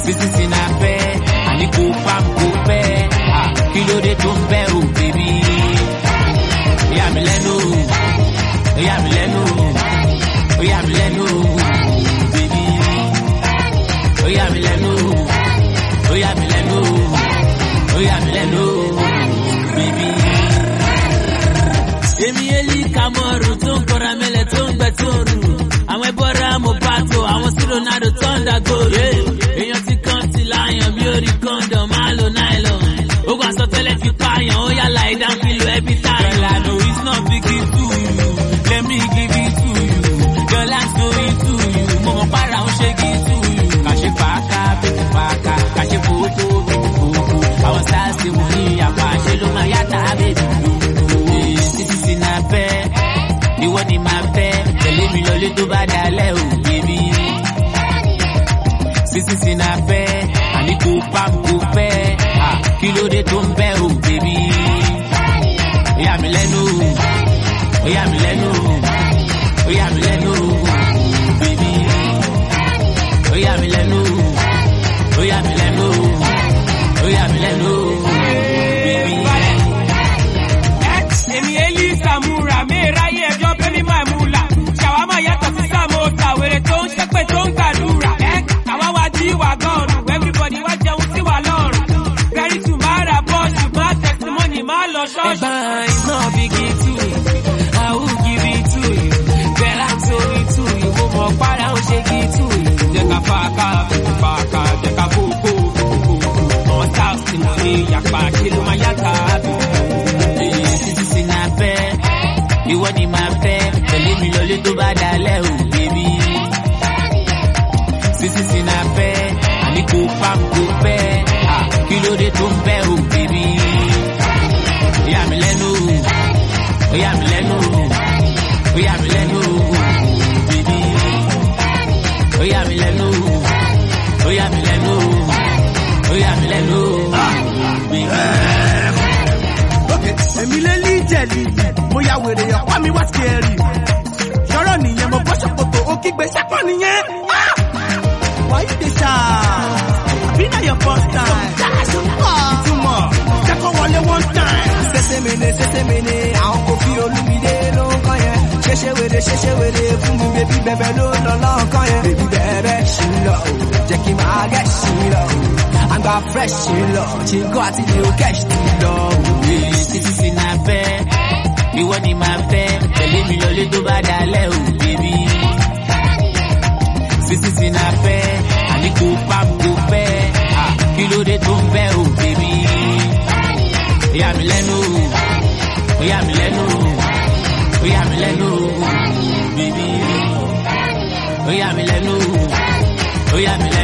Sisi na pe, ani ko pam ko pe. Kilo de tombe o baby. Oya mi lẹ́nu, oya mi lẹ́nu, oya mi lẹ́nu, baby. Oya mi lẹ́nu, oya mi lẹ́nu, oya mi lẹ́nu, baby. Èmi eli Kamaru tó ń kọ́ra mẹ́lẹ̀ tó ń gbẹ tó ń rù. Àwọn ẹbọra mo bá tó, àwọn sí Ronaldo thunder goal. Èèyàn ti kàn ti láyàn bí orí kọ́ńdọ̀ máa lo nylon. Ogun àsọtẹ́lẹ̀ fi pààyàn, ó yà láì dá fílò every time. Girl, I know it's not big to you, let me give it to you. Girl, I'm going to you, mo mọ̀ para ó ṣe kí to you. Kàṣe fàákà, bẹ́ẹ̀ fàákà, kàṣe fòótó, bẹ́ẹ̀ fòótó. Àwọn stars ti wọ́n ní ìyàpá, ṣe ló máa yàtà bẹ́ẹ̀ dùdú. Sisi na fẹ́, ìwọ ni máa fẹ́, tẹ̀lé mi lọlé tó bá dalẹ̀ ò baby. Sisi na fẹ́, àní kò pam kò fẹ́. Kilo de tombe o baby. Oya mi lẹ́nu, oya mi lẹ́nu, oya mi lẹ́nu, baby. Oya mi lẹ́nu, oya mi lẹ́nu, oya mi lẹ́nu, baby. Èmi Eli Samura, mi ráyè ẹjọ́ pé mi máa mú la. Ṣàwámà yàtọ̀ sí Samosa, wèrè tó ń ṣépè tó ń gbàdúrà. Àwa wá jí wà gan-an, everybody wá jẹun sí wa lọ́rùn. Very to Mara, boss, you my testimony, my love, church. It's not big to you, I will give it to you. Girl, I'm so into you, mo mọ̀ para ó ṣe kí to you. Jẹ́ka fàákà, jẹ́ka kókó. Àwọn stars ti mọ̀ ní yàpá, kí ló máa yàtà bí? Sisi na fẹ́, ìwọ ni máa fẹ́, tẹ̀lé mi lọlé tó bá dalẹ̀ ò baby. Sisi na fẹ́, àní kò pam kò fẹ́. Kilo de tombe o baby. Oya mi lẹ́nu, oya mi lẹ́nu, oya mi lẹ́nu, baby. Oya mi lẹ́nu, oya mi lẹ́nu, oya mi lẹ́nu, baby. Okay, èmi lè lí jẹ̀lì, mo ya wèrè ọ̀pá mi wá sí ẹ̀rì. Ṣọ́rọ̀ nìyẹn, mo bọ́ ṣòkòtò, ó kígbe ṣẹ́pọ̀ nìyẹn. Why you dey shout? Been on your first time. Ìtumọ̀, jẹ́kọ̀ wọlé one time. Ṣéṣe mene, àwọn kò fi Olúmídé ló ń kọ́ yẹn. Ṣéṣe wèrè fún mi, bébí bẹ̀bẹ̀ ló lọ lọ́kàn yẹn. Bébí bẹ̀bẹ̀ ṣì lọ, jẹ́ kí máa gẹ̀ ṣì lọ. Àgbà fresh ṣì lọ, Chico àti Lil Kesh ti lọ. Sisi na fẹ́, ìwọ ni máa fẹ́, tẹ̀lé mi lọlé tó bá dalẹ̀ ò baby. Sisi na fẹ́, àní kò pam kò fẹ́. Kilo de tombe o baby. Oya mi lẹ́nu, oya mi lẹ́nu, oya mi lẹ́nu, baby. Oya mi lẹ́nu, oya mi lẹ́nu.